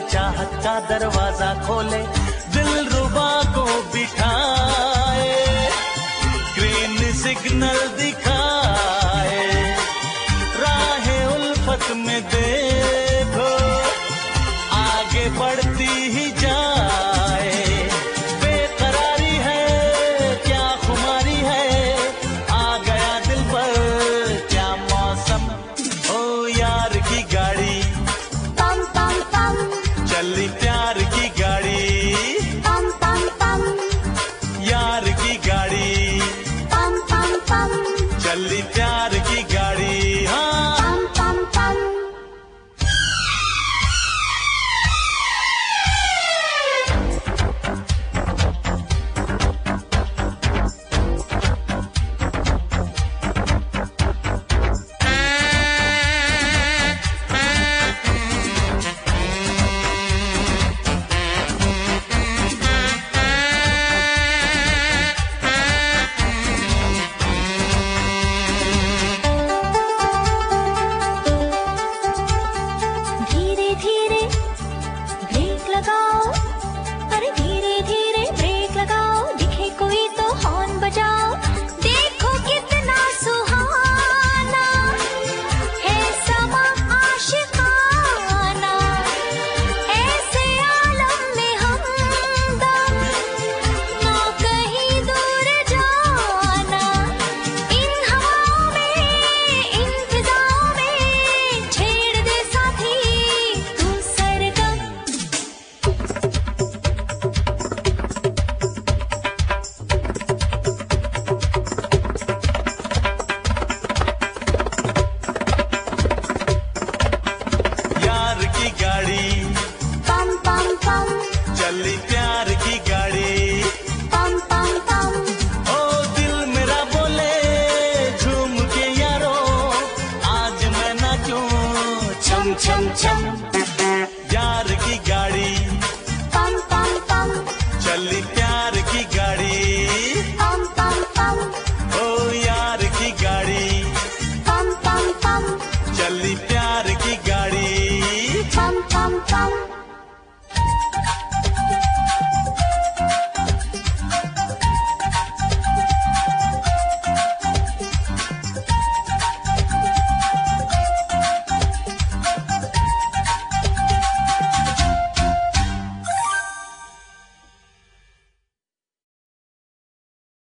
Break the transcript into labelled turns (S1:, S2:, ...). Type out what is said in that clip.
S1: चाहत का दरवाजा खोले, दिलरुबा को बिठाए, ग्रीन सिग्नल दिखाए, राहे उल्फत में देखो आगे बढ़ती ही जाए। बेकरारी है क्या खुमारी है, आ गया दिल पर क्या मौसम, ओ यार की गाड़ी
S2: पम पम पम,
S1: चली प्यार की गाड़ी,
S2: पम पम पम,
S1: यार की गाड़ी,
S2: पम पम पम,
S1: चली प्यार की गाड़ी। हाँ
S2: पम पम पम। धीरे धीरे ब्रेक लगाओ, अरे धीरे धीरे ब्रेक लगाओ, दिखे कोई तो हॉर्न बजाओ। देखो कितना सुहाना है समा आशिकाना, ऐसे आलम में हमदम ना कहीं दूर जाना। इन हवाओं में, इन फिजाओं में छेड़ दे साथी तू सरगम।
S1: यार की गाड़ी
S2: पम पम पम,
S1: चली